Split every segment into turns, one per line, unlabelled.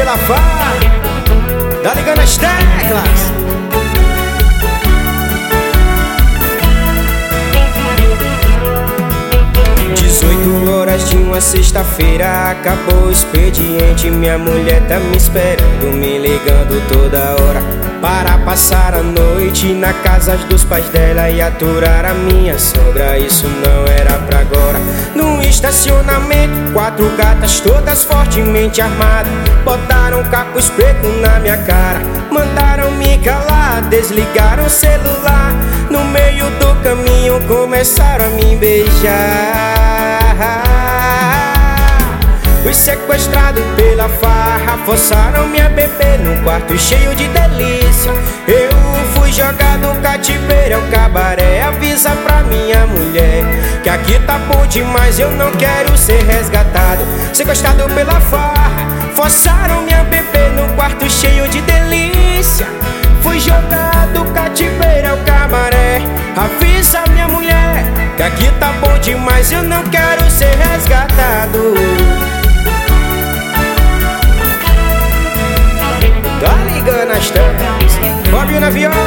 pela farra, tá ligando as teclas. 18 horas de uma sexta-feira, acabou o expediente. Minha mulher tá me esperando, me ligando toda hora para passar a noite na casa dos pais dela e aturar a minha sogra. Isso não era pra agora. No estacionamento, 4 gatas todas fortemente armadas botaram capuz preto na minha cara, mandaram me calar, desligaram o celular. No meio do caminho começaram a me beijar. Fui sequestrado pela farra, forçaram minha bebê num quarto cheio de delícia. Eu fui jogado cativeiro, é o cabaré. Avisa pra minha mulher que aqui tá bom demais, eu não quero ser resgatado. Sequestrado pela farra, forçaram minha bebê num quarto cheio de delícia. Fui jogado cativeiro, é o cabaré. Avisa minha mulher que aqui tá bom demais, eu não quero ser resgatado. Tá ligando as teclas, Bob na viola.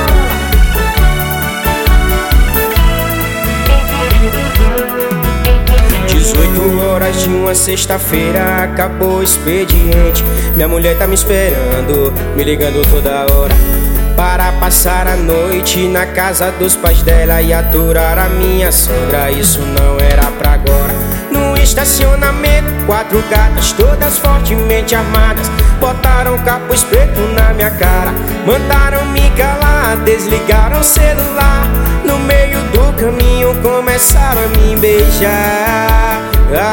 Horas de uma sexta-feira, acabou o expediente. Minha mulher tá me esperando, me ligando toda hora para passar a noite na casa dos pais dela e aturar a minha sogra. Isso não era pra agora. No estacionamento, 4 gatas todas fortemente armadas botaram capuz preto na minha cara, mandaram me calar, desligaram o celular. No meio do caminho começaram a me beijar.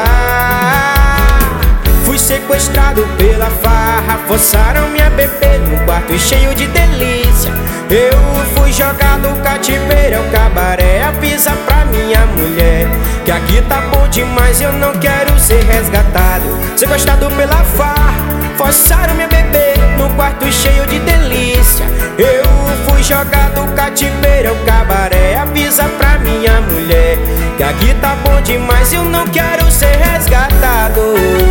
Fui sequestrado pela farra, forçaram minha bebê num quarto cheio de delícia. Eu fui jogado cativeiro, é o cabaré. Avisa pra minha mulher que aqui tá bom demais, eu não quero ser resgatado. Sequestrado pela farra, forçaram minha bebê num quarto cheio de delícia. Eu fui jogado cativeiro, é o cabaré. Avisa pra minha mulher que aqui tá bom demais, eu não quero ser resgatado.